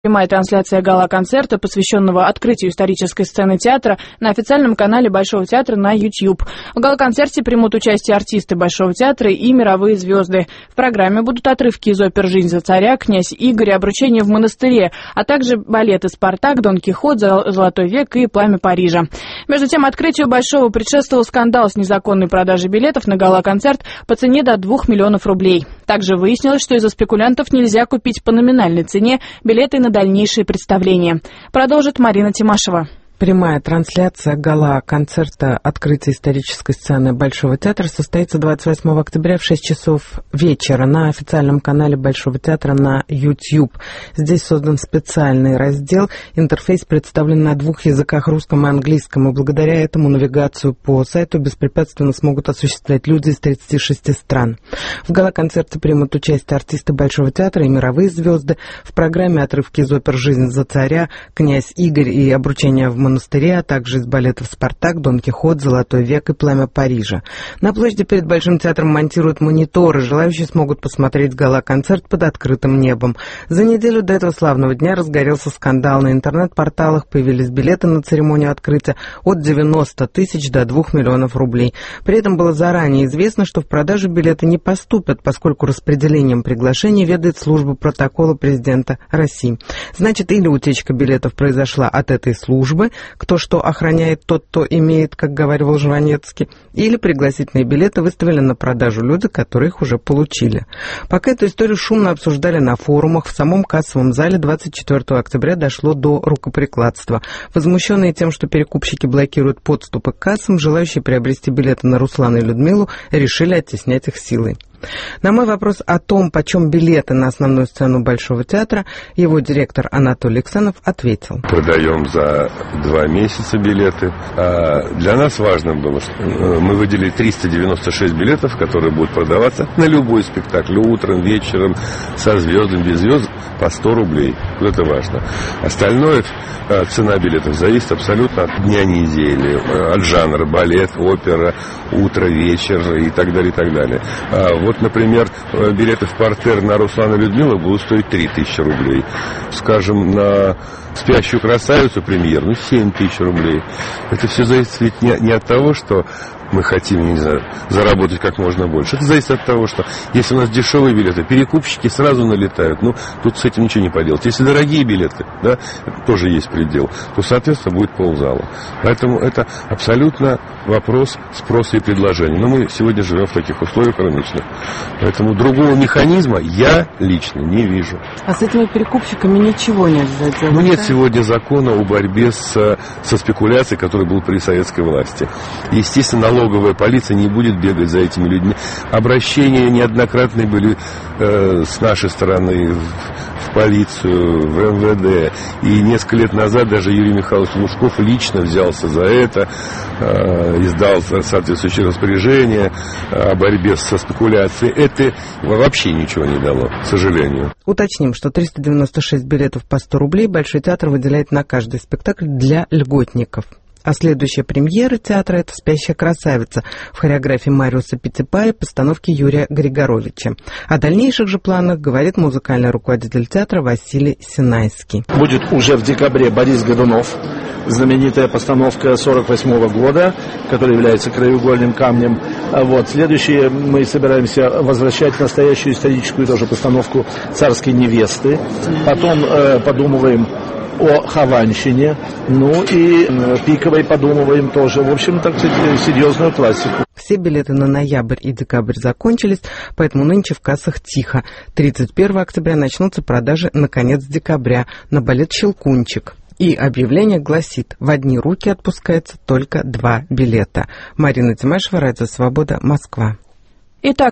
Прямая трансляция гала-концерта, посвященного открытию исторической сцены театра, на официальном канале Большого театра на YouTube. В гала-концерте примут участие артисты Большого театра и мировые звезды. В программе будут отрывки из опер «Жизнь за царя», «Князь Игорь», «Обручение в монастыре», а также балеты «Спартак», «Дон Кихот», «Золотой век» и «Пламя Парижа». Между тем, открытию Большого предшествовал скандал с незаконной продажей билетов на гала-концерт по цене до 2 миллионов рублей. Также выяснилось, что из-за спекулянтов нельзя купить по номинальной цене билеты на дальнейшие представления. Продолжит Марина Тимашева. Прямая трансляция гала-концерта открытия исторической сцены Большого театра состоится 28 октября в 6 часов вечера на официальном канале Большого театра на YouTube. Здесь создан специальный раздел. Интерфейс представлен на 2 языках, русском и английском, и благодаря этому навигацию по сайту беспрепятственно смогут осуществлять люди из 36 стран. В гала-концерте примут участие артисты Большого театра и мировые звезды. В программе отрывки из опер «Жизнь за царя», «Князь Игорь» и «Обручение в монастыре», а также из балетов «Спартак», «Дон Кихот», «Золотой век» и «Пламя Парижа». На площади перед Большим театром монтируют мониторы. Желающие смогут посмотреть гала-концерт под открытым небом. За неделю до этого славного дня разгорелся скандал. На интернет-порталах появились билеты на церемонию открытия от 90 тысяч до 2 миллионов рублей. При этом было заранее известно, что в продажу билеты не поступят, поскольку распределением приглашений ведает служба протокола президента России. Значит, или утечка билетов произошла от этой службы, кто что охраняет, тот, кто имеет, как говорил Жванецкий, или пригласительные билеты выставили на продажу люди, которые их уже получили. Пока эту историю шумно обсуждали на форумах, в самом кассовом зале 24 октября дошло до рукоприкладства. Возмущенные тем, что перекупщики блокируют подступы к кассам, желающие приобрести билеты на Руслана и Людмилу решили оттеснять их силой. На мой вопрос о том, почем билеты на основную сцену Большого театра, его директор Анатолий Иксанов ответил. Продаем за 2 месяца билеты. Для нас важно было, что мы выделили 396 билетов, которые будут продаваться на любой спектакль, утром, вечером, со звездами, без звезд, по 100 рублей. Вот это важно. Остальное, цена билетов зависит абсолютно от дня недели, от жанра, балет, опера, утро, вечер и так далее, и так далее. Вот, например, билеты в партер на Руслана и Людмилу будут стоить 3000 рублей. Скажем, на «Спящую красавицу» премьер, 7000 рублей. Это все зависит ведь не от того, что мы хотим, не знаю, заработать как можно больше. Это зависит от того, что если у нас дешевые билеты, перекупщики сразу налетают. Тут с этим ничего не поделать. Если дорогие билеты, да, тоже есть предел, то, соответственно, будет ползала. Поэтому это абсолютно вопрос спроса и предложения. Но мы сегодня живем в таких условиях рыночных. Поэтому другого механизма я лично не вижу. А с этими перекупщиками ничего нельзя делать? Нет сегодня закона о борьбе со спекуляцией, который был при советской власти. Естественно, налоговая полиция не будет бегать за этими людьми. Обращения неоднократные были с нашей стороны в полицию, в МВД. И несколько лет назад даже Юрий Михайлович Лужков лично взялся за это, издал соответствующее распоряжение о борьбе со спекуляцией. Это вообще ничего не дало, к сожалению. Уточним, что 396 билетов по 100 рублей Большой театр выделяет на каждый спектакль для льготников. А следующая премьера театра – это «Спящая красавица» в хореографии Мариуса Пятипа и постановке Юрия Григоровича. О дальнейших же планах говорит музыкальный руководитель театра Василий Синайский. Будет уже в декабре Борис Годунов, знаменитая постановка 1948 года, которая является краеугольным камнем. Следующее мы собираемся возвращать настоящую историческую тоже постановку «Царской невесты». Потом подумываем о Хованщине, и Пиковой подумываем тоже. В общем, так сказать, серьезную классику. Все билеты на ноябрь и декабрь закончились, поэтому нынче в кассах тихо. 31 октября начнутся продажи на конец декабря на балет «Щелкунчик». И объявление гласит: в одни руки отпускается только 2 билета. Марина Тимашева, Радио Свобода, Москва. Итак,